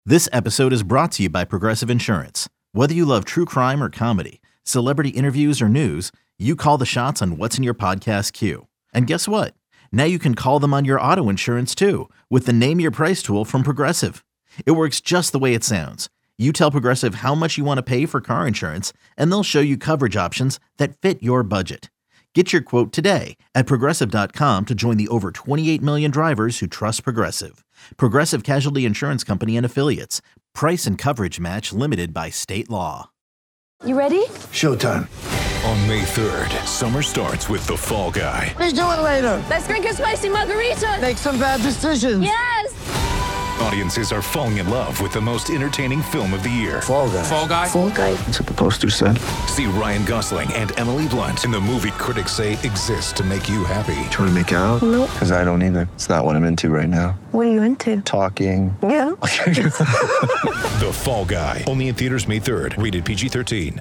This episode is brought to you by Progressive Insurance. Whether you love true crime or comedy, celebrity interviews or news, you call the shots on what's in your podcast queue. And guess what? Now you can call them on your auto insurance too with the Name Your Price tool from Progressive. It works just the way it sounds. You tell Progressive how much you want to pay for car insurance, and they'll show you coverage options that fit your budget. Get your quote today at Progressive.com to join the over 28 million drivers who trust Progressive. Progressive Casualty Insurance Company and Affiliates. Price and coverage match limited by state law. You ready? Showtime. On May 3rd, summer starts with The Fall Guy. Let's do it later. Let's drink a spicy margarita. Make some bad decisions. Yes! Audiences are falling in love with the most entertaining film of the year. Fall guy. Fall Guy? Fall guy. That's what the poster said. See Ryan Gosling and Emily Blunt in the movie critics say exists to make you happy. Trying to make it out? Nope. Because I don't either. It's not what I'm into right now. What are you into? Talking. Yeah. The Fall Guy. Only in theaters May 3rd. Rated PG-13.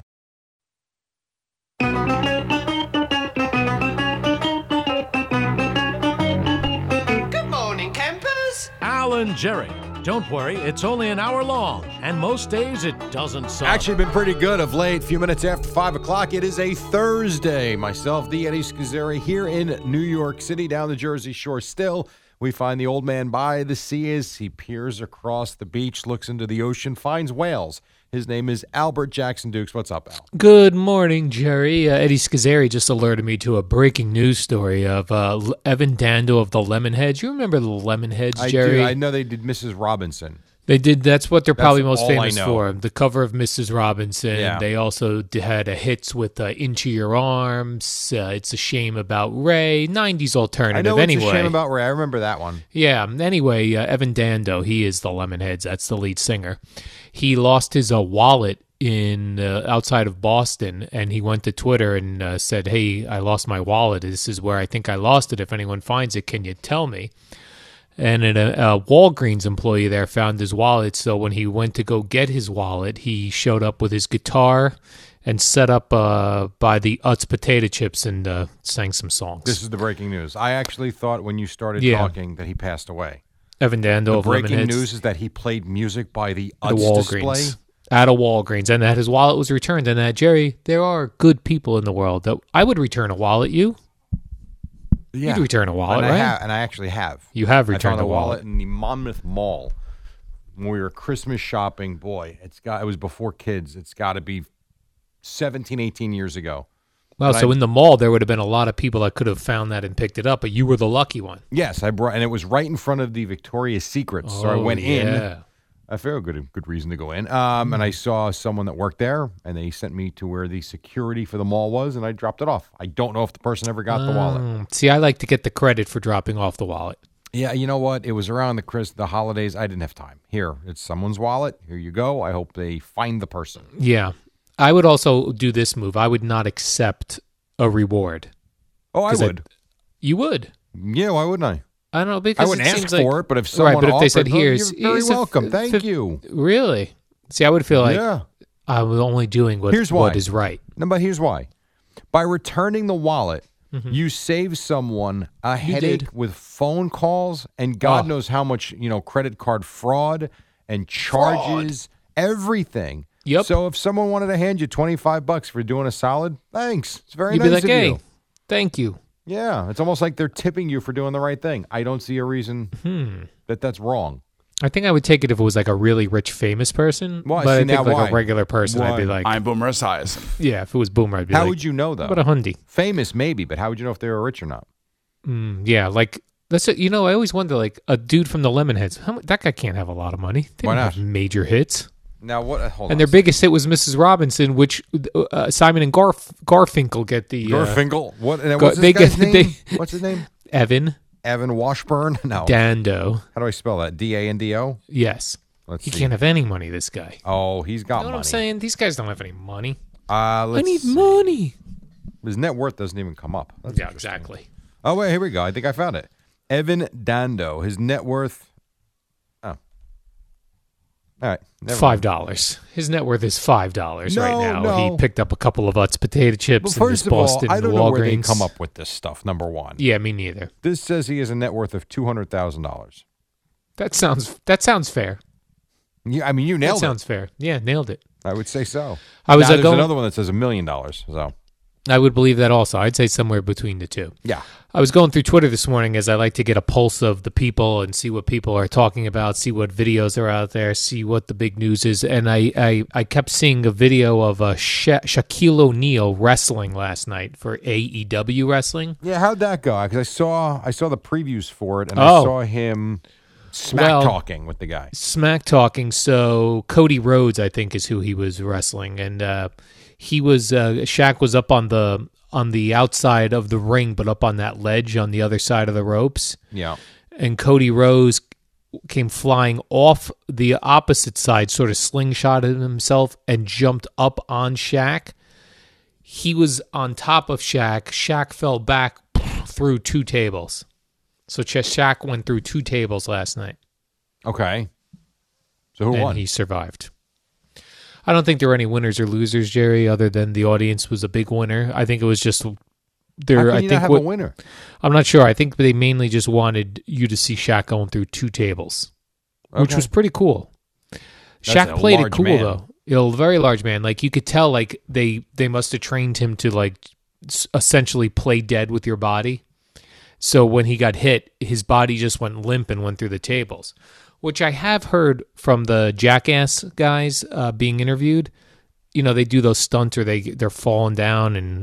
Alan Jerry. Don't worry, it's only an hour long, and most days it doesn't suck. Actually been pretty good of late. A few minutes after 5 o'clock. It is a Thursday. Myself, the Eddie Scazzeri, here in New York City, down the Jersey Shore still. We find the old man by the sea as he peers across the beach, looks into the ocean, finds whales. His name is Albert Jackson Dukes. What's up, Al? Good morning, Jerry. Eddie Scazzeri just alerted me to a breaking news story of Evan Dando of the Lemonheads. You remember the Lemonheads, Jerry? I know they did Mrs. Robinson. They did. That's what they're probably most all I famous know. for. The cover of Mrs. Robinson. Yeah. They also had a hits with Into Your Arms. It's a Shame About Ray. 90s alternative. I know anyway. It's a Shame About Ray. I remember that one. Yeah. Anyway, Evan Dando, he is the Lemonheads. That's the lead singer. He lost his wallet in outside of Boston, and he went to Twitter and said, "Hey, I lost my wallet. This is where I think I lost it. If anyone finds it, can you tell me?" And a Walgreens employee there found his wallet. So when he went to go get his wallet, he showed up with his guitar and set up by the Utz potato chips and sang some songs. This is the breaking news. I actually thought when you started talking that he passed away. Evan Dando The of breaking Lemonheads. news is that he played music by the At a Utz Walgreens. display. At a Walgreens, and that his wallet was returned. And that, Jerry, there are good people in the world. That I would return a wallet. You? Yeah. You'd return a wallet, and right? I actually have. You have I returned found a a wallet. in the Monmouth Mall when we were Christmas shopping. Boy, it was before kids. It's got to be 17, 18 years ago. Well, But so I- in the mall, there would have been a lot of people that could have found that and picked it up, but you were the lucky one. Yes, I brought, and it was right in front of the Victoria's Secret. So I Oh, went in. yeah. A very good reason to go in. And I saw someone that worked there, and they sent me to where the security for the mall was, and I dropped it off. I don't know if the person ever got the wallet. See, I like to get the credit for dropping off the wallet. Yeah, you know what? It was around the holidays. I didn't have time. Here, it's someone's wallet. Here you go. I hope they find the person. Yeah. I would also do this move. I would not accept a reward. Oh, I 'Cause would. You would. Yeah, why wouldn't I? I don't know, because I wouldn't it ask seems like, for it, but if someone right, but if they said, offered, "Oh, "Here's, you're very welcome, thank you." Really? See, I would feel like Yeah. I was only doing what Here's why. is right. No, but here's why. By returning the wallet, you save someone a headache did. with phone calls and God Oh. knows how much, credit card fraud and charges, everything. Yep. So if someone wanted to hand you $25 for doing a solid, thanks. It's very You'd nice be like, of "Hey, you. thank you." Yeah, it's almost like they're tipping you for doing the right thing. I don't see a reason that's wrong. I think I would take it if it was like a really rich, famous person. Why? But See, I think now like why? a regular person, I'd be Why? like, I'm Boomer Esiason. yeah, if it was Boomer, I'd be How like, would you know, though? What a hundy. Famous, maybe, but how would you know if they were rich or not? Yeah, like that's it. I always wonder, like a dude from the Lemonheads. That guy can't have a lot of money. They Why don't not? have major hits. Now, what? Hold on. And their biggest hit was Mrs. Robinson, which Simon and Garfinkel get the Garfinkel. What? And Gar- what's they this guy's get- name? What's his name? Evan Evan Washburn? No. Dando. How do I spell that? D-A-N-D-O? Yes, Let's he see. can't have any money. This guy. Oh, he's got You know money. what I'm saying? These guys don't have any money. I I need money. His net worth doesn't even come up. That's Yeah, interesting. exactly. Oh, wait, here we go. I think I found it. Evan Dando. His net worth. Oh. All right. never mind. $5. His net worth is $5 right No, now. no. He picked up a couple of Utz potato chips Well, in his first of all, Boston I don't know where they Walgreens. come up with this stuff, number one. Yeah, me neither. This says he has a net worth of $200,000. That sounds fair. Yeah, I mean, you That nailed it. sounds fair. Yeah, nailed it. I would say so. I was Now, there's going. another one that says $1 million. So I would believe that also. I'd say somewhere between the two. yeah, I was going through Twitter this morning as I like to get a pulse of the people and see what people are talking about, see what videos are out there, see what the big news is. And I kept seeing a video of Shaquille O'Neal wrestling last night for AEW wrestling. yeah. How'd that go? Because I saw the previews for it, and Oh. I saw him smack Well, talking with the guy. Smack talking. So Cody Rhodes, I think, is who he was wrestling, and he was Shaq was up on the outside of the ring, but up on that ledge on the other side of the ropes. Yeah. And Cody Rhodes came flying off the opposite side, sort of slingshotted himself and jumped up on Shaq. He was on top of Shaq. Shaq fell back through 2 tables. So Shaq went through 2 tables last night. Okay. So who And won? he survived. I don't think there were any winners or losers, Jerry, other than the audience was a big winner. I think it was just How there. can I you think not have a winner? I'm not sure. I think they mainly just wanted you to see Shaq going through 2 tables, which Okay. was pretty cool. That's Shaq a played it large cool man. though. A very large man. Like you could tell, like they must have trained him to like essentially play dead with your body. So when he got hit, his body just went limp and went through the tables, which I have heard from the Jackass guys being interviewed. You know, they do those stunts where they're falling down and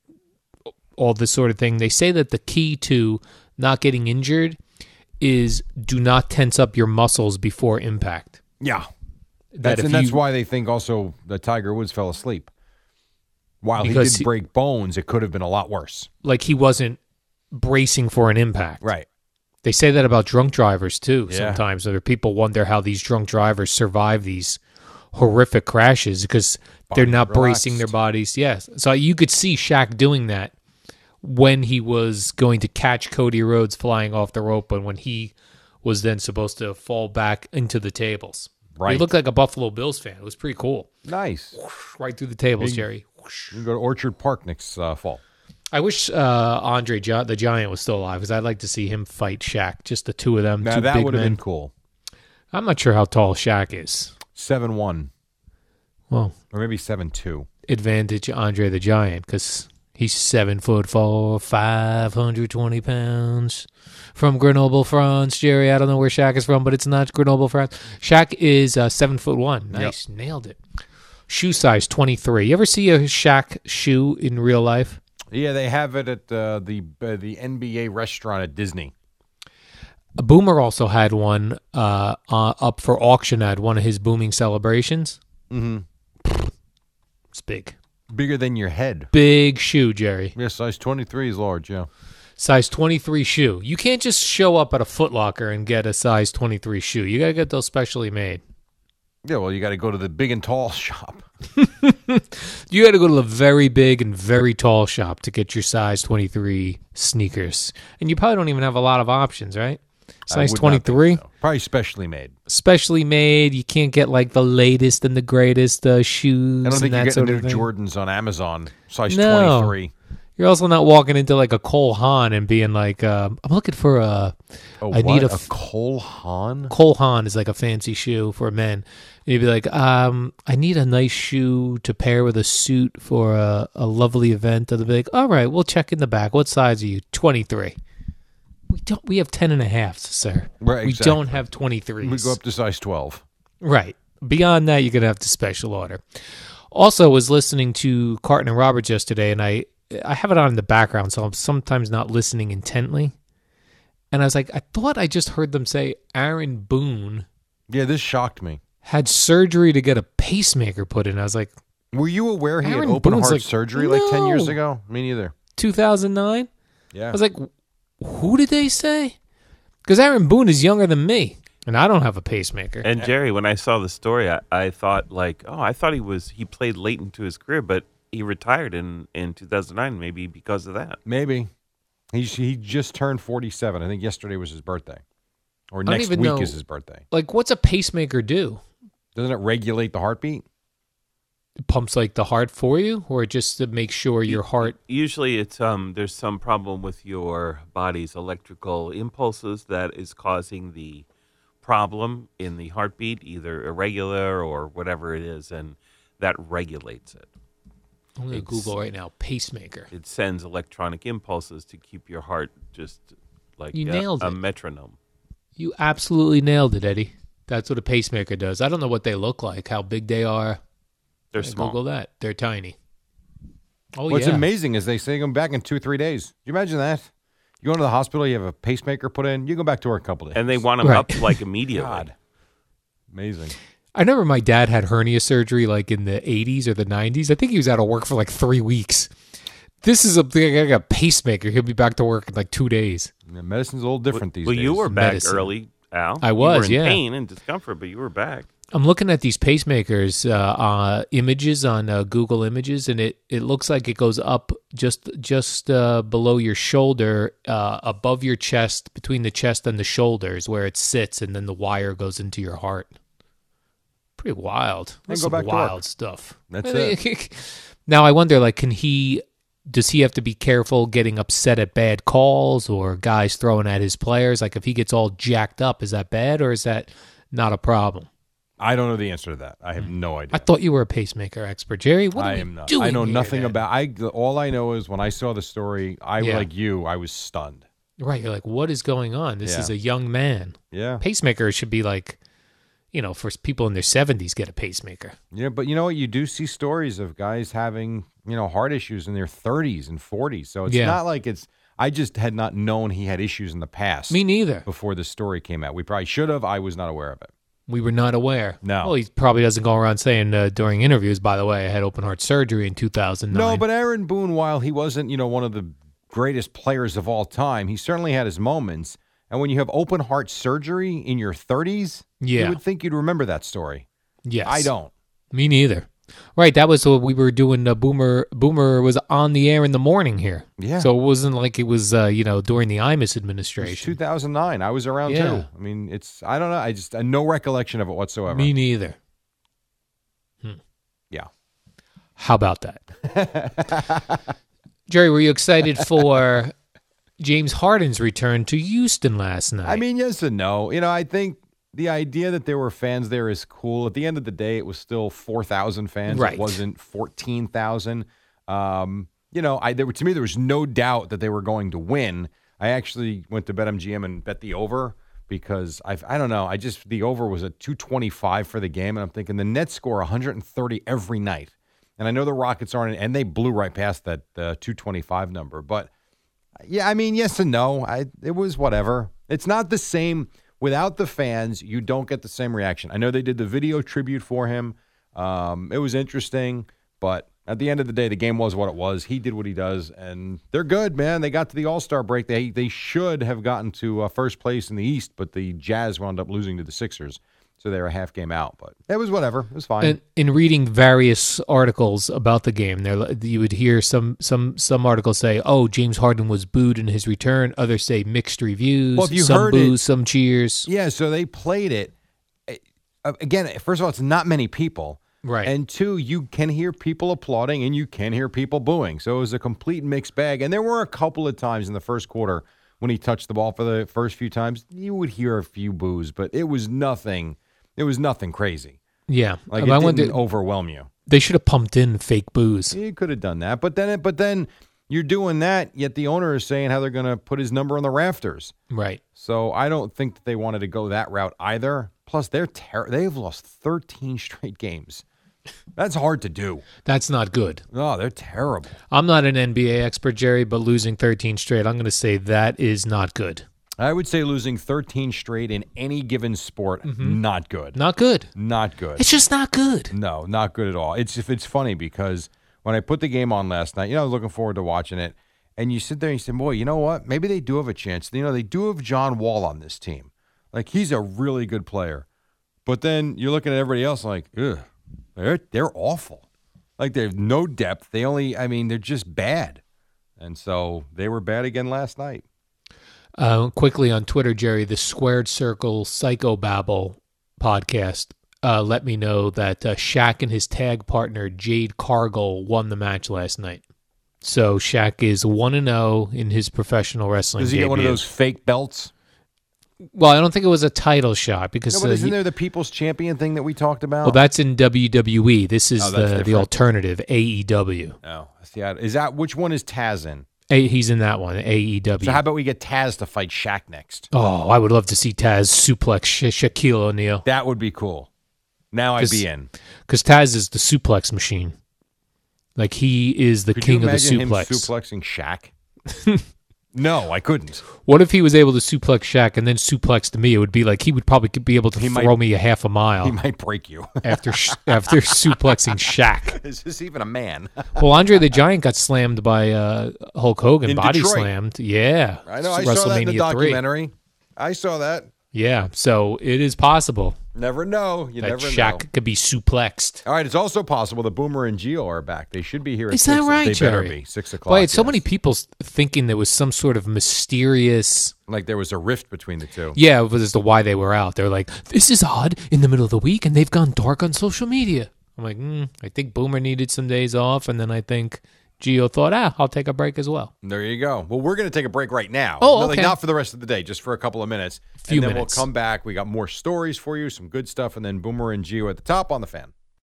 all this sort of thing. They say that the key to not getting injured is do not tense up your muscles before impact. Yeah. That if That's you- why they think also that Tiger Woods fell asleep. While he Because did he- break bones, it could have been a lot worse. Like he wasn't bracing for an impact. Right. They say that about drunk drivers too. Yeah. Sometimes other people wonder how these drunk drivers survive these horrific crashes because they're Body not bracing their relaxed. bodies. Yes. So you could see Shaq doing that when he was going to catch Cody Rhodes flying off the rope and when he was then supposed to fall back into the tables. Right. He looked like a Buffalo Bills fan. It was pretty cool. Nice. Right through the tables, Big- Jerry. You can go to Orchard Park next fall. I wish Andre the Giant was still alive because I'd like to see him fight Shaq. Just the two of them. Now two that big would have men. been cool. I'm not sure how tall Shaq is. 7'1", Well, or maybe 7'2". advantage Andre the Giant because he's 7'4", 520 pounds. From Grenoble, France, Jerry. I don't know where Shaq is from, but it's not Grenoble, France. Shaq is 7'1". Nice, nailed it. Shoe size 23. You ever see a Shaq shoe in real life? Yeah, they have it at the NBA restaurant at Disney. Boomer also had one up for auction at one of his booming celebrations. Mm-hmm. It's big. Bigger than your head. Big shoe, Jerry. Yeah, size 23 is large, yeah. Size 23 shoe. You can't just show up at a Foot Locker and get a size 23 shoe. You got to get those specially made. Yeah, well, you got to go to the big and tall shop. You got to go to the very big and very tall shop to get your size 23 sneakers. And you probably don't even have a lot of options, right? I Size would not think 23, so. Probably specially made. specially made. You can't get like the latest and the greatest shoes. I don't think and you're that getting sort new of thing. Jordans on Amazon. Size No. 23. You're also not walking into like a Cole Haan and being like, I'm looking for I need a Cole Haan? Cole Haan is like a fancy shoe for men. And you'd be like, I need a nice shoe to pair with a suit for a lovely event. And they'll be like, all right, we'll check in the back. What size are you? 23. We have 10 and a half, sir. Right, We exactly. don't have 23s. We go up to size 12. Right. Beyond that, you're going to have to special order. Also, was listening to Carton and Roberts yesterday, and I have it on in the background, so I'm sometimes not listening intently. And I was like, I thought I just heard them say Aaron Boone Yeah, this shocked me. had surgery to get a pacemaker put in. I was like, Were you aware he Aaron had open Boone's heart like, surgery like 10 years no. ago? Me neither. 2009? Yeah. I was like, who did they say? Because Aaron Boone is younger than me, and I don't have a pacemaker. And Jerry, when I saw the story, I thought like, I thought he played late into his career, but he retired in 2009, maybe because of that. Maybe. He just turned 47. I think yesterday was his birthday. Or don't next even week know- is his birthday. Like, what's a pacemaker do? Doesn't it regulate the heartbeat? It pumps like the heart for you, or just to make sure your heart? Usually, it's there's some problem with your body's electrical impulses that is causing the problem in the heartbeat, either irregular or whatever it is, and that regulates it. I'm going to Google right now, pacemaker. It sends electronic impulses to keep your heart just like You nailed a it. metronome. You absolutely nailed it, Eddie. That's what a pacemaker does. I don't know what they look like, how big they are. They're small. Google that. They're tiny. Oh, What's yeah. amazing is they say come back in 2-3 days. Can you imagine that? You go into the hospital, you have a pacemaker put in, you go back to work a couple days. And they want them Right. up like immediately. God. Amazing. I remember my dad had hernia surgery like in the 80s or the 90s. I think he was out of work for like 3 weeks. This is like a pacemaker. He'll be back to work in like 2 days. Yeah, medicine's a little different these Well, days. you were back Medicine. early, Al. I was, you were in yeah. pain and discomfort, but you were back. I'm looking at these pacemakers images on Google Images, and it looks like it goes up just below your shoulder, above your chest, between the chest and the shoulders, where it sits, and then the wire goes into your heart. Pretty wild. And That's go some back to work. wild stuff. That's it. Now I wonder, like, does he have to be careful getting upset at bad calls or guys throwing at his players? Like, if he gets all jacked up, is that bad or is that not a problem? I don't know the answer to that. I have no idea. I thought you were a pacemaker expert, Jerry. What are I we am not. doing I know here nothing then? about. All I know is when I saw the story, Yeah. like you, I was stunned. Right, you're like, what is going on? This Yeah. is a young man. Yeah, Pacemaker should be like, for people in their 70s get a pacemaker. yeah, but you know what? You do see stories of guys having heart issues in their 30s and 40s. So it's Yeah. not like it's. I just had not known he had issues in the past. Me neither. Before the story came out, we probably should have. I was not aware of it. We were not aware. No. Well, he probably doesn't go around saying during interviews, by the way, I had open heart surgery in 2009. No, but Aaron Boone, while he wasn't, one of the greatest players of all time, he certainly had his moments. And when you have open heart surgery in your 30s, Yeah. you would think you'd remember that story. Yes. I don't. Me neither. Right, that was what we were doing. Boomer was on the air in the morning here. Yeah. So it wasn't like it was, during the IMUS It was administration. 2009. I was around Yeah. too. I mean, I don't know. I just no recollection of it whatsoever. Me neither. Yeah. How about that? Jerry, were you excited for James Harden's return to Houston last night? I mean, yes and no. I think the idea that there were fans there is cool. At the end of the day, it was still 4,000 fans. Right. It wasn't 14,000. To me, there was no doubt that they were going to win. I actually went to BetMGM and bet the over because I don't know. The over was at 225 for the game, and I'm thinking the Nets score 130 every night. And I know the Rockets aren't, and they blew right past that 225 number. But yeah, I mean, yes and no. It was whatever. It's not the same. Without the fans, you don't get the same reaction. I know they did the video tribute for him. It was interesting, but at the end of the day, the game was what it was. He did what he does, and they're good, man. They got to the All-Star break. They should have gotten to first place in the East, but the Jazz wound up losing to the Sixers, so they were a half game out. But it was whatever. It was fine. And in reading various articles about the game, you would hear some articles say, "Oh, James Harden was booed in his return." Others say mixed reviews. Well, if you some heard boos, it- some cheers. Yeah, so they played it. Again, first of all, it's not many people. Right. And two, you can hear people applauding and you can hear people booing. So it was a complete mixed bag. And there were a couple of times in the first quarter when he touched the ball for the first few times, you would hear a few boos, but it was nothing crazy. Yeah, Like I it wonder, didn't overwhelm you. they should have pumped in fake boos. You could have done that. But then you're doing that, yet the owner is saying how they're going to put his number on the rafters. Right. So I don't think that they wanted to go that route either. Plus, they've lost 13 straight games. That's hard to do. That's not good. Oh, they're terrible. I'm not an NBA expert, Jerry, but losing 13 straight, I'm going to say that is not good. I would say losing 13 straight in any given sport, not good. Not good. Not good. It's just not good. No, not good at all. It's funny because when I put the game on last night, I was looking forward to watching it, and you sit there and you say, boy, you know what? Maybe they do have a chance. They do have John Wall on this team. Like, he's a really good player. But then you're looking at everybody else like, ugh, they're awful. Like, they have no depth. They're just bad. And so they were bad again last night. Quickly on Twitter, Jerry, the Squared Circle Psychobabble podcast let me know that Shaq and his tag partner, Jade Cargill, won the match last night. So Shaq is 1-0 in his professional wrestling Does he get one of debut. those fake belts? Well, I don't think it was a title shot because No, but isn't there the People's Champion thing that we talked about? well, that's in WWE. This is Oh, that's the different. alternative AEW. Oh, see, is that which one is Taz in? He's in that one, AEW. So how about we get Taz to fight Shaq next? Oh, I would love to see Taz suplex Shaquille O'Neal. That would be cool. Now I'd be in. Because Taz is the suplex machine. Like, he is the Could king you of the imagine him suplex. suplexing Shaq? No, I couldn't. What if he was able to suplex Shaq and then suplex to me? It would be like he would probably be able to throw me a half a mile He might break you. after suplexing Shaq. Is this even a man? Well, Andre the Giant got slammed by Hulk Hogan, In body Detroit. slammed. Yeah. I know. I saw that in the WrestleMania 3. documentary. I saw that. Yeah, so it is possible Never know. You that never Shaq know. could be suplexed. All right, it's also possible that Boomer and Gio are back. They should be here at Is 6. that right, They Jerry? better be. 6 o'clock. Boy, it's so yes. many people thinking there was some sort of mysterious. Like there was a rift between the two. Yeah, it was as to why they were out. They're like, this is odd in the middle of the week, and they've gone dark on social media. I'm like, I think Boomer needed some days off, and then I think Gio thought, I'll take a break as well. There you go. Well, we're going to take a break right now. Oh, No, okay. like, not for the rest of the day, just for a couple of minutes. Few and then minutes. we'll come back. We got more stories for you, some good stuff, and then Boomer and Gio at the top on the Fan.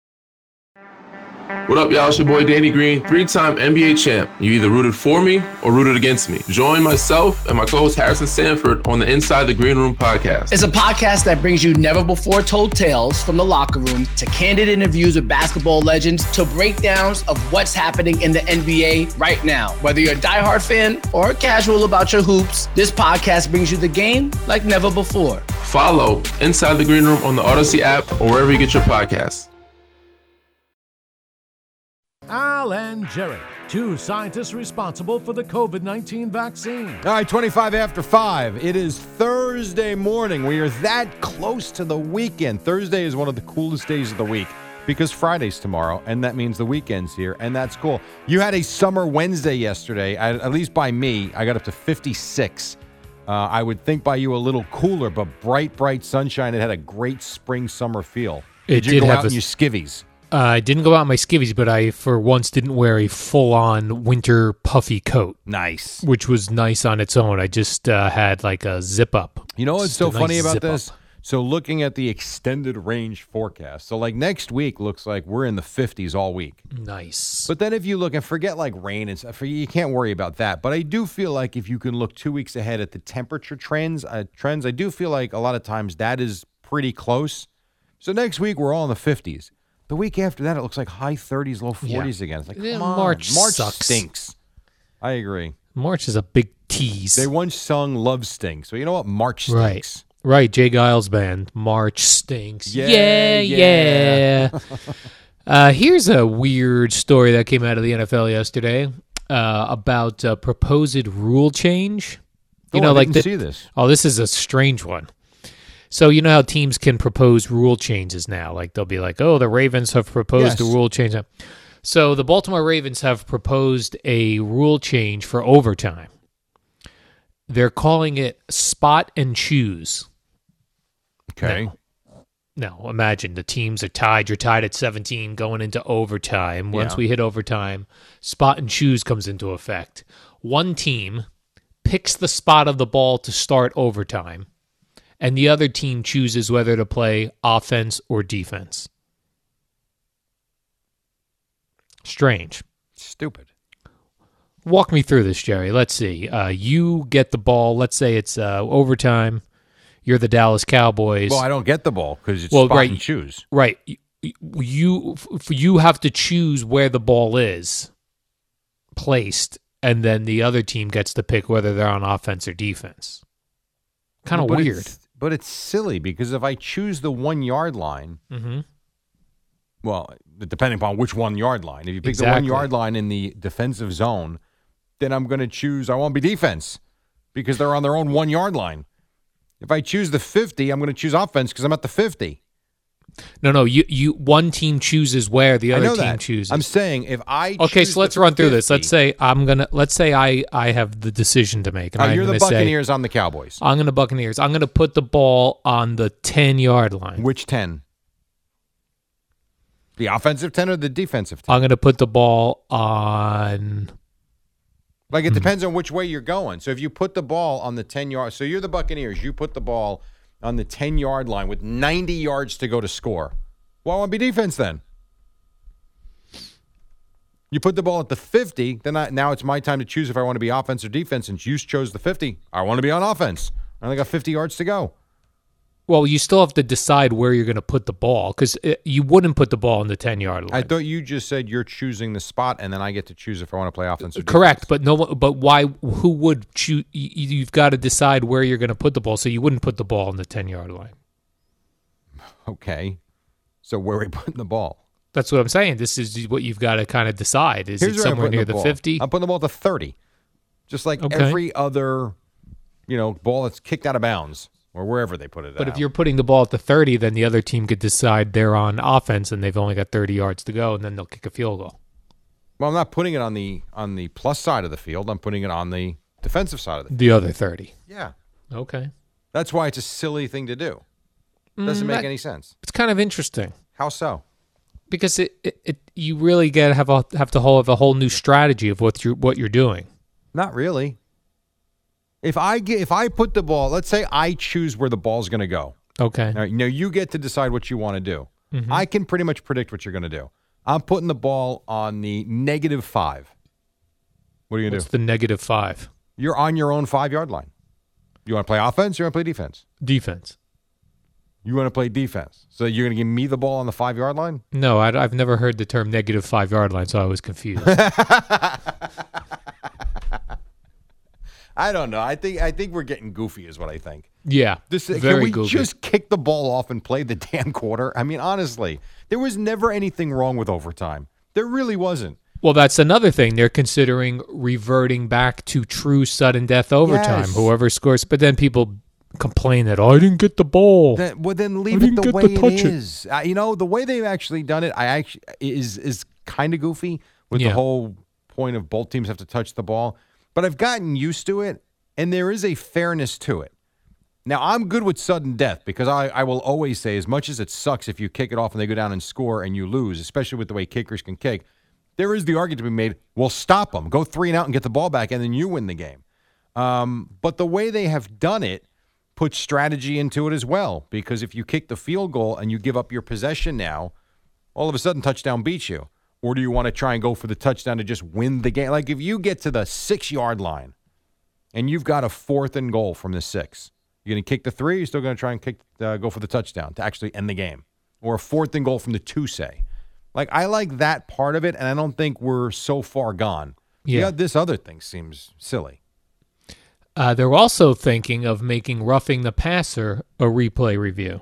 What up, y'all? It's your boy Danny Green, 3-time NBA champ. You either rooted for me or rooted against me. Join myself and my co-host Harrison Sanford on the Inside the Green Room podcast. It's a podcast that brings you never-before-told tales from the locker room to candid interviews with basketball legends to breakdowns of what's happening in the NBA right now. Whether you're a diehard fan or casual about your hoops, this podcast brings you the game like never before. Follow Inside the Green Room on the Odyssey app or wherever you get your podcasts. Al and Jerry, two scientists responsible for the COVID-19 vaccine. All right, 25 after 5. It is Thursday morning. We are that close to the weekend. Thursday is one of the coolest days of the week because Friday's tomorrow, and that means the weekend's here, and that's cool. You had a summer Wednesday yesterday, at least by me. I got up to 56. I would think by you a little cooler, but bright sunshine. It had a great spring-summer feel. It Did you did go have out in your skivvies? I didn't go out in my skivvies, but I, for once, didn't wear a full-on winter puffy coat. Nice. Which was nice on its own. I just had like a zip-up. You know what's Just so a nice funny about zip-up. this? So looking at the extended range forecast, so like next week looks like we're in the 50s all week. Nice. But then if you look and forget like rain and stuff, you can't worry about that. But I do feel like if you can look 2 weeks ahead at the temperature trends, I do feel like a lot of times that is pretty close. So next week we're all in the 50s. The week after that, it looks like high 30s, low 40s again. It's like, Yeah, come on. March March sucks. stinks. I agree. March is a big tease. They once sung Love Stinks. So you know what? March stinks. Right. Jay Giles Band. March stinks. Yeah. Here's a weird story that came out of the NFL yesterday about proposed rule change. You know, I like didn't see this. Oh, this is a strange one. So you know how teams can propose rule changes now? Like they'll be like, "Oh, the Ravens have proposed a Yes. rule change." So the Baltimore Ravens have proposed a rule change for overtime. They're calling it spot and choose. Okay. Now, imagine the teams are tied. You're tied at 17 going into overtime. Once Yeah. we hit overtime, spot and choose comes into effect. One team picks the spot of the ball to start overtime, and the other team chooses whether to play offense or defense. Strange. Stupid. Walk me through this, Jerry. Let's see. You get the ball. Let's say it's overtime. You're the Dallas Cowboys. Well, I don't get the ball because it's Well, spot right. and choose. Right. You have to choose where the ball is placed, and then the other team gets to pick whether they're on offense or defense. Kind of But weird. But it's silly because if I choose the 1 yard line, Mm-hmm. well, depending upon which 1 yard line, if you pick Exactly. the 1 yard line in the defensive zone, then I'm going to choose, I won't be defense because they're on their own 1 yard line. If I choose the 50, I'm going to choose offense because I'm at the 50. No. You one team chooses where the I other know team that. chooses. I'm saying if I Okay, choose so let's the run through this. 50 Let's say I have the decision to make. And I'm you're the gonna say, Buccaneers, I'm the Cowboys. I'm going to Buccaneers. I'm going to put the ball on the 10-yard line. Which 10? The offensive 10 or the defensive 10? I'm going to put the ball on Like, it depends on which way you're going. So if you put the ball on the 10-yard, so you're the Buccaneers, you put the ball on the 10-yard line with 90 yards to go to score. Well, I want to be defense then. You put the ball at the 50, then now it's my time to choose if I want to be offense or defense, and you chose the 50. I want to be on offense. I only got 50 yards to go. Well, you still have to decide where you're going to put the ball because you wouldn't put the ball on the 10-yard line. I thought you just said you're choosing the spot, and then I get to choose if I want to play offense or defense. Correct, but no. But why? Who would choose? You've got to decide where you're going to put the ball, so you wouldn't put the ball on the 10-yard line. Okay, so where are we putting the ball? That's what I'm saying. This is what you've got to kind of decide. Is it somewhere near the 50? I'm putting the ball at the 30, just like every other, ball that's kicked out of bounds. Or wherever they put it. But if you're putting the ball at the 30, then the other team could decide they're on offense and they've only got 30 yards to go, and then they'll kick a field goal. Well, I'm not putting it on the plus side of the field. I'm putting it on the defensive side of the field. The other 30. Yeah. Okay. That's why it's a silly thing to do. It doesn't make any sense. It's kind of interesting. How so? Because you really have to have a whole new strategy of what you're doing. Not really. If I put the ball, let's say I choose where the ball's going to go. Okay. Now you get to decide what you want to do. Mm-hmm. I can pretty much predict what you're going to do. I'm putting the ball on the -5. What are you going to do? What's the -5? You're on your own 5-yard line. You want to play offense or you want to play defense? Defense. You want to play defense. So you're going to give me the ball on the 5-yard line? No, I've never heard the term -5-yard line, so I was confused. I don't know. I think we're getting goofy is what I think. Yeah, can we goofy. just kick the ball off and play the damn quarter? I mean, honestly, there was never anything wrong with overtime. There really wasn't. Well, that's another thing. They're considering reverting back to true sudden death overtime. Yes. Whoever scores. But then people complain that, I didn't get the ball. Then leave it the way it is. The way they've actually done it is kind of goofy with the whole point of both teams have to touch the ball. But I've gotten used to it, and there is a fairness to it. Now, I'm good with sudden death because I will always say, as much as it sucks if you kick it off and they go down and score and you lose, especially with the way kickers can kick, there is the argument to be made, well, stop them. Go 3 and out and get the ball back, and then you win the game. But the way they have done it puts strategy into it as well, because if you kick the field goal and you give up your possession now, all of a sudden touchdown beats you. Or do you want to try and go for the touchdown to just win the game? Like if you get to the 6-yard line and you've got a 4th and goal from the 6, you're going to kick the 3, you're still going to try and go for the touchdown to actually end the game. Or a 4th and goal from the 2, say. Like I like that part of it, and I don't think we're so far gone. Yeah. This other thing seems silly. They're also thinking of making roughing the passer a replay review.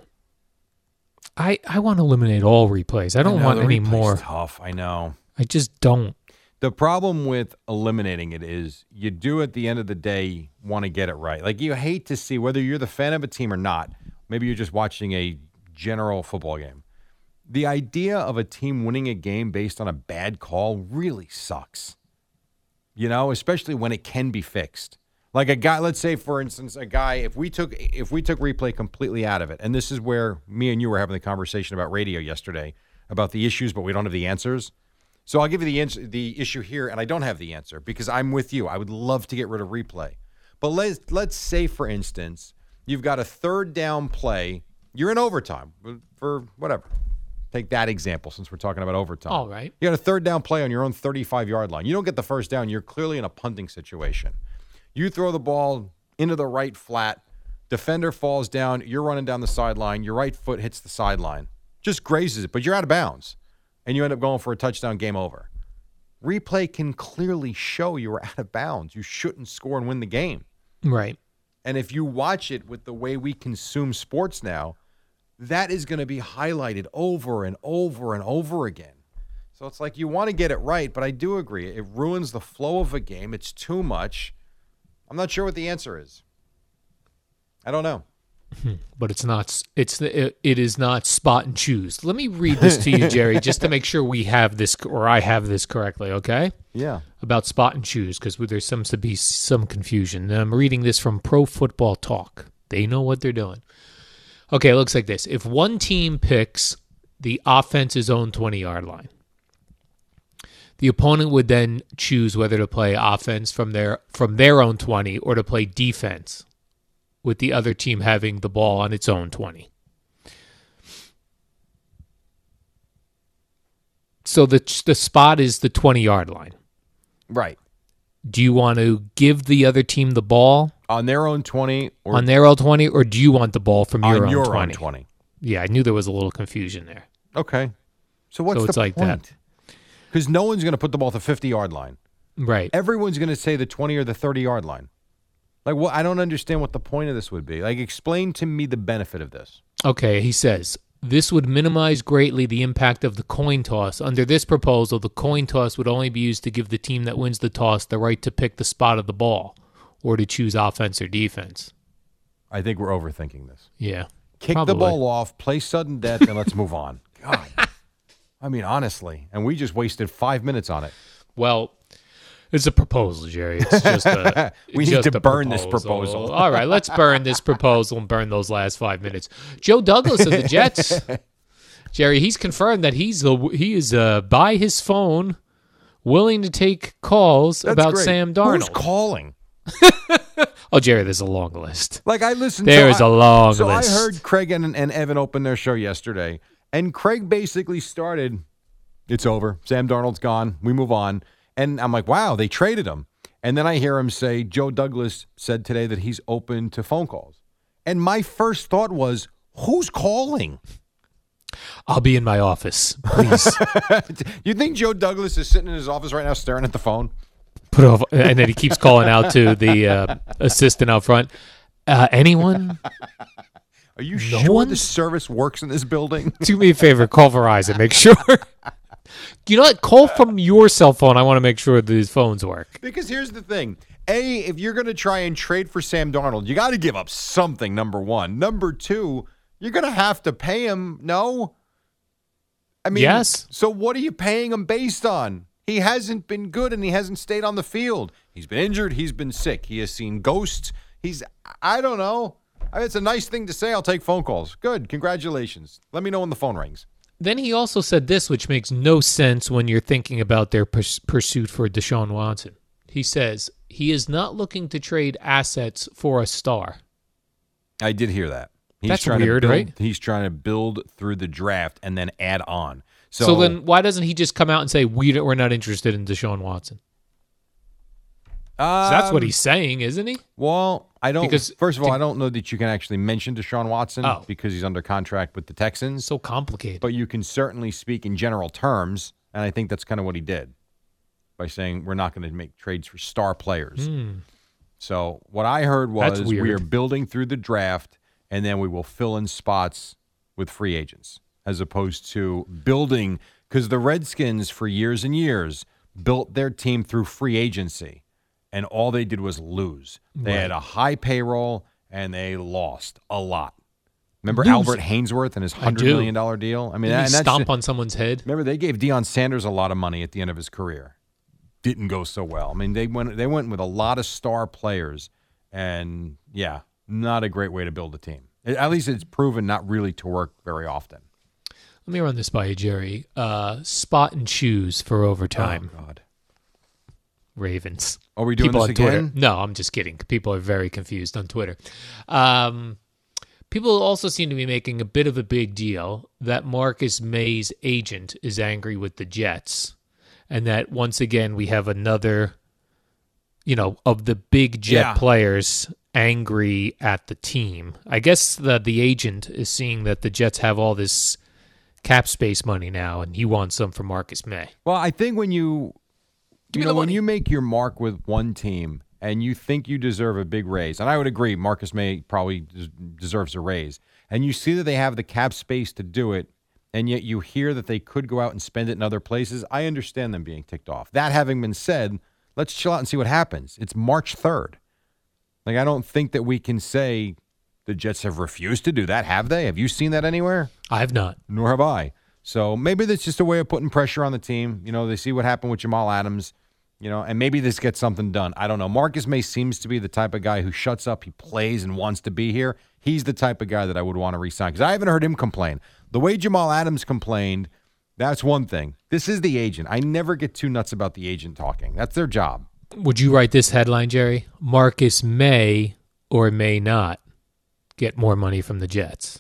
I want to eliminate all replays. I don't want any more. Tough, I know. I just don't. The problem with eliminating it is you do at the end of the day want to get it right. Like you hate to see, whether you're the fan of a team or not, maybe you're just watching a general football game. The idea of a team winning a game based on a bad call really sucks. Especially when it can be fixed. Like a guy, let's say, for instance, if we took replay completely out of it, and this is where me and you were having the conversation about radio yesterday, about the issues, but we don't have the answers. So I'll give you the issue here, and I don't have the answer because I'm with you. I would love to get rid of replay. But let's say, for instance, you've got a 3rd down play. You're in overtime for whatever. Take that example since we're talking about overtime. All right. You got a 3rd down play on your own 35-yard line. You don't get the first down. You're clearly in a punting situation. You throw the ball into the right flat, defender falls down, you're running down the sideline, your right foot hits the sideline, just grazes it, but you're out of bounds, and you end up going for a touchdown, game over. Replay can clearly show you were out of bounds. You shouldn't score and win the game. Right. And if you watch it with the way we consume sports now, that is going to be highlighted over and over and over again. So it's like you want to get it right, but I do agree. It ruins the flow of a game. It's too much. I'm not sure what the answer is. I don't know. But it's not. It is not spot and choose. Let me read this to you, Jerry, just to make sure we have this, or I have this correctly. Okay? Yeah. About spot and choose, because there seems to be some confusion. And I'm reading this from Pro Football Talk. They know what they're doing. Okay, it looks like this. If one team picks the offense's own 20-yard line, The opponent would then choose whether to play offense from their own 20 or to play defense, with the other team having the ball on its own 20. So the spot is the 20-yard line. Right. Do you want to give the other team the ball On their own 20? Or on their own 20, or do you want the ball from your on own your 20? own 20. Yeah, I knew there was a little confusion there. Okay. So what's So the it's like point? that. Because no one's going to put the ball at the 50-yard line. Right. Everyone's going to say the 20 or the 30-yard line. Like, what? I don't understand what the point of this would be. Like, explain to me the benefit of this. Okay, he says, this would minimize greatly the impact of the coin toss. Under this proposal, the coin toss would only be used to give the team that wins the toss the right to pick the spot of the ball or to choose offense or defense. I think we're overthinking this. Yeah. Kick probably. the ball off, play sudden death, and let's move on. God. I mean, honestly. And we just wasted 5 minutes on it. Well, it's a proposal, Jerry. It's just a We need to burn this proposal. All right, let's burn this proposal and burn those last 5 minutes. Joe Douglas of the Jets, Jerry, he's confirmed that he is by his phone willing to take calls That's about great. Sam Darnold. Who's calling? Oh, Jerry, there's a long list. Like, I listened There is a long so list. I heard Craig and Evan open their show yesterday, and Craig basically started, it's over. Sam Darnold's gone. We move on. And I'm like, wow, they traded him. And then I hear him say, Joe Douglas said today that he's open to phone calls. And my first thought was, who's calling? I'll be in my office, please. You think Joe Douglas is sitting in his office right now staring at the phone? Put off, and then he keeps calling out to the assistant out front. Anyone? Are you No sure one? the service works in this building? Do me a favor, call Verizon. Make sure. You know what? Call from your cell phone. I want to make sure these phones work. Because here's the thing. A, if you're going to try and trade for Sam Darnold, you got to give up something, number one. Number two, you're going to have to pay him, no? I mean, yes. So what are you paying him based on? He hasn't been good and he hasn't stayed on the field. He's been injured. He's been sick. He has seen ghosts. I don't know. It's a nice thing to say. I'll take phone calls. Good. Congratulations. Let me know when the phone rings. Then he also said this, which makes no sense when you're thinking about their pursuit for Deshaun Watson. He says he is not looking to trade assets for a star. I did hear that. That's weird, right? He's trying to build through the draft and then add on. So then why doesn't he just come out and say, we're not interested in Deshaun Watson? That's what he's saying, isn't he? Well, I don't. Because first of all, I don't know that you can actually mention Deshaun Watson because he's under contract with the Texans. So complicated. But you can certainly speak in general terms, and I think that's kind of what he did by saying we're not going to make trades for star players. So what I heard was we are building through the draft, and then we will fill in spots with free agents, as opposed to building, because the Redskins for years and years built their team through free agency. And all they did was lose. They had a high payroll, and they lost a lot. Remember Albert Hainsworth and his $100 million deal? I mean, Didn't he that's stomp on someone's head? Remember, they gave Deion Sanders a lot of money at the end of his career. Didn't go so well. I mean, they went with a lot of star players, and yeah, not a great way to build a team. At least it's proven not really to work very often. Let me run this by you, Jerry. Spot and choose for overtime. Oh, God. Ravens. Are we doing People this on again? Twitter. No, I'm just kidding. People are very confused on Twitter. People also seem to be making a bit of a big deal that Marcus May's agent is angry with the Jets, and that once again we have another, of the big Jet players angry at the team. I guess the agent is seeing that the Jets have all this cap space money now, and he wants some for Marcus May. Well, I think when you make your mark with one team and you think you deserve a big raise, and I would agree, Marcus May probably deserves a raise, and you see that they have the cap space to do it, and yet you hear that they could go out and spend it in other places, I understand them being ticked off. That having been said, let's chill out and see what happens. It's March 3rd. Like, I don't think that we can say the Jets have refused to do that, have they? Have you seen that anywhere? I have not. Nor have I. So maybe that's just a way of putting pressure on the team. They see what happened with Jamal Adams. And maybe this gets something done. I don't know. Marcus May seems to be the type of guy who shuts up, he plays and wants to be here. He's the type of guy that I would want to re-sign because I haven't heard him complain. The way Jamal Adams complained That's one thing. This is the agent. I never get too nuts about the agent talking. That's their job. Would you write this headline, Jerry? Marcus may or may not get more money from the Jets.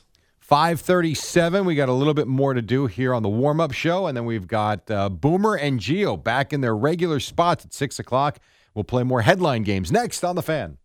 5:37. We got a little bit more to do here on the warm-up show, and then we've got Boomer and Gio back in their regular spots at 6 o'clock. We'll play more headline games next on The Fan.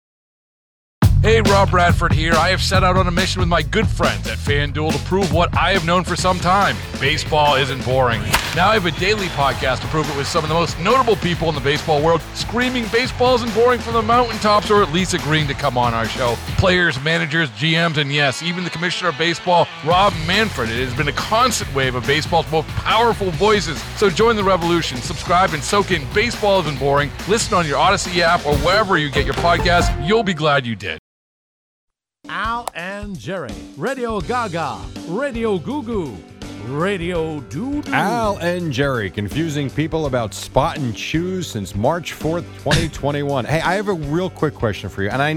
Hey, Rob Bradford here. I have set out on a mission with my good friends at FanDuel to prove what I have known for some time. Baseball isn't boring. Now I have a daily podcast to prove it with some of the most notable people in the baseball world, screaming baseball isn't boring from the mountaintops, or at least agreeing to come on our show. Players, managers, GMs, and yes, even the commissioner of baseball, Rob Manfred. It has been a constant wave of baseball's most powerful voices. So join the revolution. Subscribe and soak in Baseball Isn't Boring. Listen on your Odyssey app or wherever you get your podcasts. You'll be glad you did. Al and Jerry, Radio Gaga, Radio Goo Goo, Radio Doo-Doo. Al and Jerry, confusing people about spot and choose since March 4th, 2021. Hey, I have a real quick question for you, and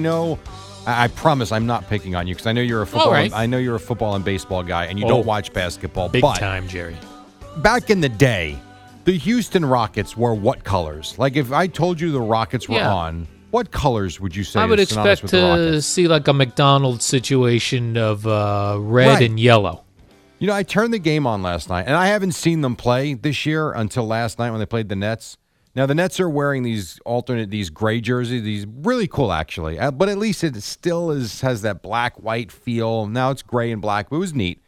I promise I'm not picking on you because I know you're a football. Right. I know you're a football and baseball guy, and you don't watch basketball. Big but time, Jerry. Back in the day, the Houston Rockets were what colors? Like if I told you the Rockets were on, what colors would you say? I would is synonymous expect with the to Rockets? see like a McDonald's situation of red Right. and yellow. You know, I turned the game on last night, and I haven't seen them play this year until last night when they played the Nets. Now, the Nets are wearing these gray jerseys, these really cool, actually. But at least it still has that black-white feel. Now it's gray and black, but it was neat.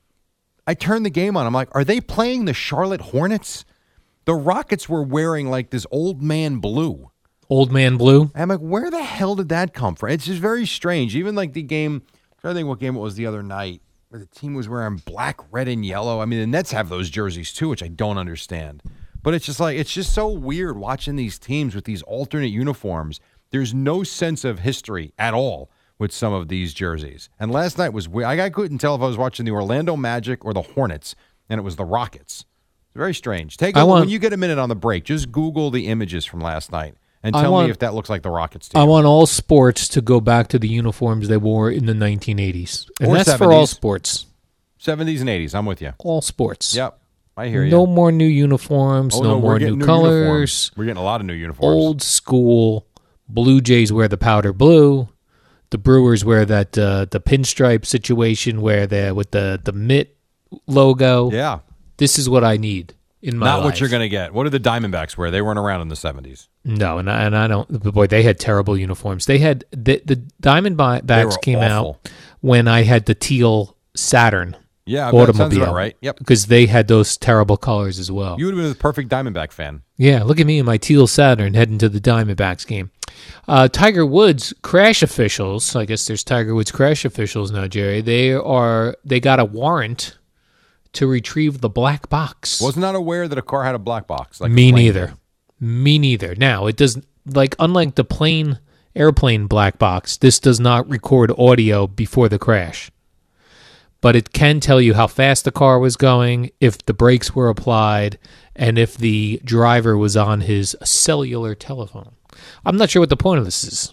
I turned the game on. I'm like, are they playing the Charlotte Hornets? The Rockets were wearing, like, this old man blue. Old man blue? I'm like, where the hell did that come from? It's just very strange. Even, like, the game, I'm trying to think what game it was the other night, where the team was wearing black, red, and yellow. I mean, the Nets have those jerseys, too, which I don't understand. But it's just so weird watching these teams with these alternate uniforms. There's no sense of history at all with some of these jerseys. And last night was weird. I couldn't tell if I was watching the Orlando Magic or the Hornets, and it was the Rockets. It's very strange. When you get a minute on the break, just Google the images from last night and tell me if that looks like the Rockets team. I want all sports to go back to the uniforms they wore in the 1980s. And Or that's 70s. for all sports. 70s and 80s. I'm with you. All sports. Yep. I hear you. No more new uniforms, no more new colors. Uniforms. We're getting a lot of new uniforms. Old school. Blue Jays wear the powder blue. The Brewers wear that the pinstripe situation where they're with the mitt logo. Yeah. This is what I need in my life. Not what you're going to get. What did the Diamondbacks wear? They weren't around in the 70s. No, and I don't. But boy, they had terrible uniforms. They had the Diamondbacks came awful. out when I had the teal Saturn. Yeah, automobile, that sounds about right. Yep. Because they had those terrible colors as well. You would have been the perfect Diamondback fan. Yeah, look at me in my teal Saturn heading to the Diamondbacks game. Tiger Woods crash officials. I guess there's Tiger Woods crash officials now, Jerry. They got a warrant to retrieve the black box. Was not aware that a car had a black box. Like Me neither. Me neither. Now it doesn't unlike the airplane black box. This does not record audio before the crash. But it can tell you how fast the car was going, if the brakes were applied, and if the driver was on his cellular telephone. I'm not sure what the point of this is.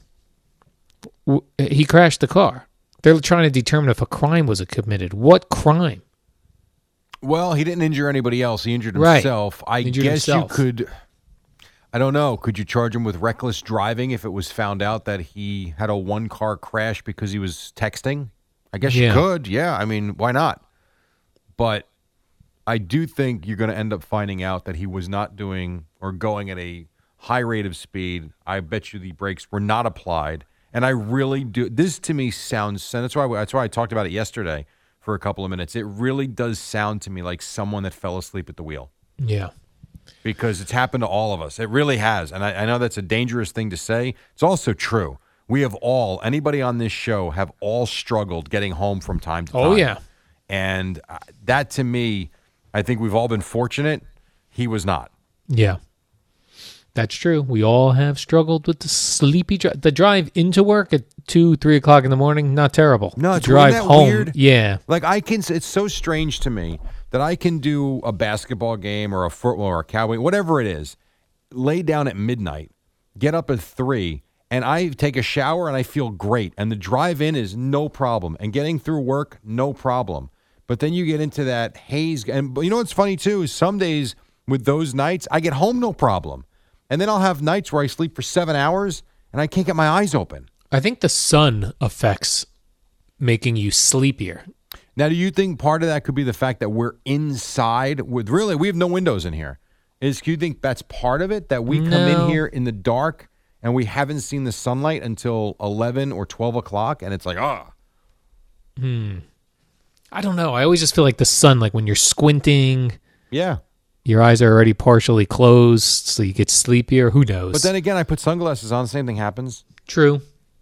He crashed the car. They're trying to determine if a crime was committed. What crime? Well, he didn't injure anybody else. He injured Right. himself. I Injured guess himself. you could. I don't know. Could you charge him with reckless driving if it was found out that he had a one-car crash because he was texting? I guess you could. Yeah, I mean, why not? But I do think you're going to end up finding out that he was not doing or going at a high rate of speed. I bet you the brakes were not applied. And I really do. This to me sounds, and that's why I talked about it yesterday for a couple of minutes. It really does sound to me like someone that fell asleep at the wheel. Yeah. Because it's happened to all of us. It really has. And I know that's a dangerous thing to say. It's also true. We have anybody on this show have all struggled getting home from time to time. Oh, yeah. And that to me, I think we've all been fortunate. He was not. Yeah. That's true. We all have struggled with the sleepy drive. The drive into work at 2, 3 o'clock in the morning, not terrible. No, the it's drive isn't that home. weird? Yeah. Like it's so strange to me that I can do a basketball game or a football or a cowboy, whatever it is, lay down at midnight, get up at 3, and I take a shower and I feel great. And the drive in is no problem. And getting through work, no problem. But then you get into that haze. And you know what's funny, too, is some days with those nights, I get home no problem. And then I'll have nights where I sleep for 7 hours and I can't get my eyes open. I think the sun affects making you sleepier. Now, do you think part of that could be the fact that we're inside with really, we have no windows in here? Do you think that's part of it, that we come in here in the dark and we haven't seen the sunlight until 11 or 12 o'clock and it's like, I don't know. I always just feel like the sun, like when you're squinting. Yeah. Your eyes are already partially closed, so you get sleepier. Who knows? But then again, I put sunglasses on, same thing happens. True.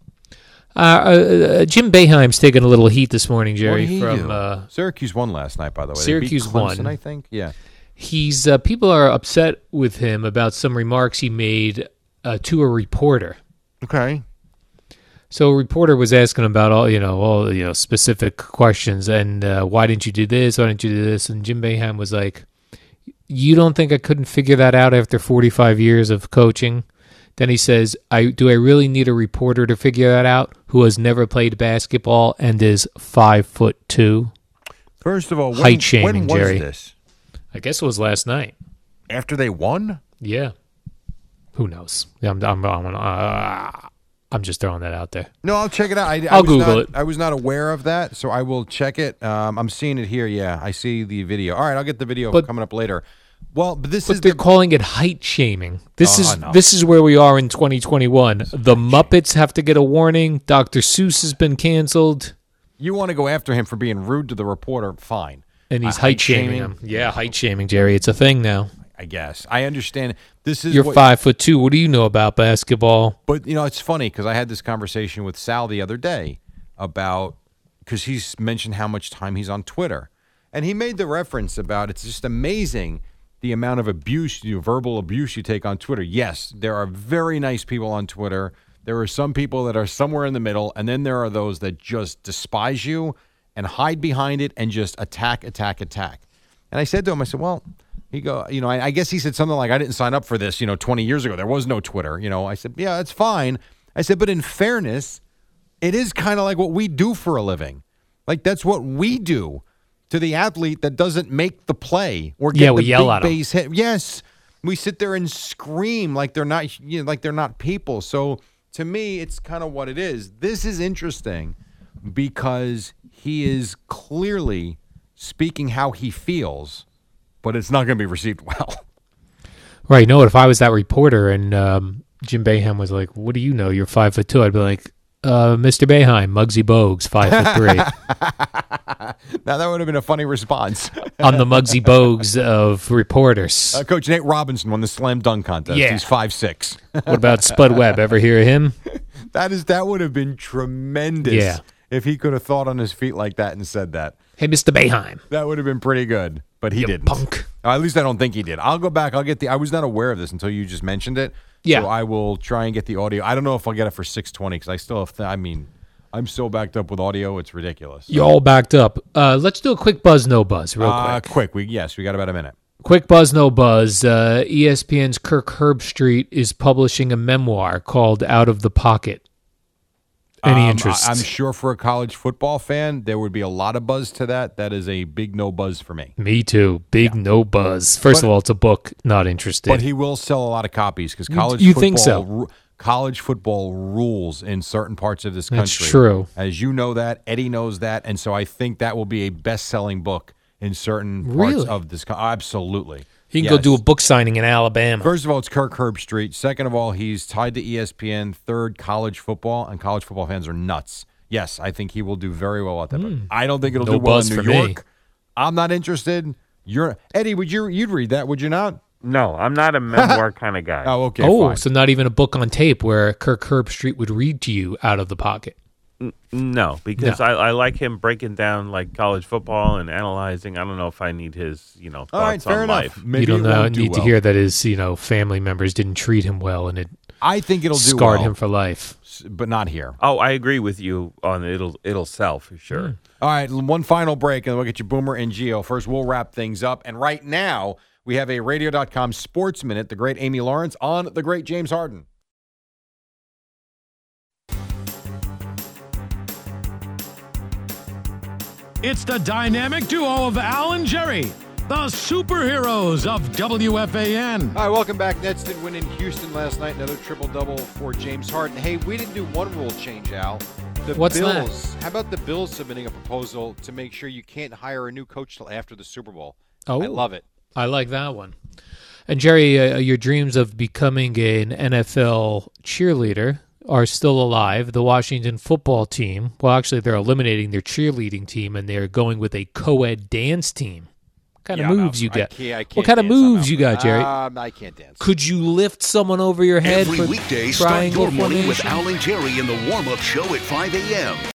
Jim Boeheim's taking a little heat this morning, Jerry. What did he from do? Syracuse won last night, by the way. Syracuse they beat Clemson, won. I think. Yeah. He's people are upset with him about some remarks he made to a reporter. Okay. So a reporter was asking about all specific questions, and why didn't you do this? Why didn't you do this? And Jim Boeheim was like, "You don't think I couldn't figure that out after 45 years of coaching?" Then he says, do I really need a reporter to figure that out who has never played basketball and is 5'2"? First of all, height shaming, when was Jerry. this? I guess it was last night. After they won? Yeah. Who knows? I'm just throwing that out there. No, I'll check it out. I'll Google it. I was not aware of that, so I will check it. I'm seeing it here. Yeah, I see the video. All right, I'll get the video coming up later. Well, but they're calling it height shaming. This is where we are in 2021. The Muppets have to get a warning. Dr. Seuss has been canceled. You want to go after him for being rude to the reporter? Fine. And he's height shaming him. Yeah, height shaming, Jerry. It's a thing now. I guess. I understand. You're 5'2". What do you know about basketball? But, it's funny because I had this conversation with Sal the other day because he's mentioned how much time he's on Twitter. And he made the reference about it's just amazing the amount of abuse, verbal abuse you take on Twitter. Yes, there are very nice people on Twitter. There are some people that are somewhere in the middle, and then there are those that just despise you and hide behind it and just attack. And I said to him, I said, well, I guess he said something like, I didn't sign up for this, 20 years ago. There was no Twitter. I said, yeah, that's fine. I said, but in fairness, it is kind of like what we do for a living. Like, that's what we do to the athlete that doesn't make the play or get the big base hit. Yes, we sit there and scream like they're not, like they're not people. So to me, it's kind of what it is. This is interesting because he is clearly speaking how he feels, but it's not going to be received well. Right. No, if I was that reporter and Jim Boeheim was like, "What do you know? You're 5'2". I'd be like, Mr. Boeheim, Muggsy Bogues, 5'3". Now that would have been a funny response. I'm the Muggsy Bogues of reporters. Coach Nate Robinson won the slam dunk contest. Yeah. He's 5'6". What about Spud Webb? Ever hear of him? That would have been tremendous. Yeah. If he could have thought on his feet like that and said that. Hey, Mr. Boeheim. That would have been pretty good, but he didn't. Punk. At least I don't think he did. I'll go back. I was not aware of this until you just mentioned it. Yeah. So I will try and get the audio. I don't know if I'll get it for 620 because I still have, I'm so backed up with audio, it's ridiculous. You're all backed up. Let's do a quick buzz, no buzz, real quick. We got about a minute. Quick buzz, no buzz. ESPN's Kirk Herbstreit is publishing a memoir called Out of the Pocket. Any interest? I'm sure for a college football fan, there would be a lot of buzz to that. That is a big no buzz for me. Me too. No buzz. First of all, it's a book. Not interested. But he will sell a lot of copies because college you football. Think so? College football rules in certain parts of this country. That's true. As you know that, Eddie knows that, and so I think that will be a best-selling book in certain parts of this. Absolutely. He can go do a book signing in Alabama. First of all, it's Kirk Herbstreit. Second of all, he's tied to ESPN. Third, college football, and college football fans are nuts. Yes, I think he will do very well at that. But I don't think it'll do well in New York. I'm not interested. Eddie, you'd read that, would you not? No, I'm not a memoir kind of guy. Oh, okay. Oh, fine. So not even a book on tape where Kirk Herbstreit would read to you out of the pocket. No, because I like him breaking down like college football and analyzing. I don't know if I need his, thoughts All right, fair on enough. life. Maybe you don't need to hear that his, family members didn't treat him well and it I think it'll do scarred well, him for life. But not here. Oh, I agree with you on it'll sell for sure. All right, one final break, and we'll get you Boomer and Gio. First, we'll wrap things up. And right now, we have a Radio.com Sports Minute, the great Amy Lawrence on the great James Harden. It's the dynamic duo of Al and Jerry, the superheroes of WFAN. All right, welcome back. Nets did win in Houston last night. Another triple-double for James Harden. Hey, we didn't do one rule change, Al. What's Bills. How about the Bills submitting a proposal to make sure you can't hire a new coach till after the Super Bowl? Oh, I love it. I like that one. And Jerry, your dreams of becoming an NFL cheerleader are still alive. The Washington football team, well, actually, they're eliminating their cheerleading team, and they're going with a co-ed dance team. What kind of moves you got? I can't what kind of moves you got, Jerry? I can't dance. Could you lift someone over your head Every for weekday, start triangle your morning with formation? Al and Jerry in the warm-up show at 5 a.m.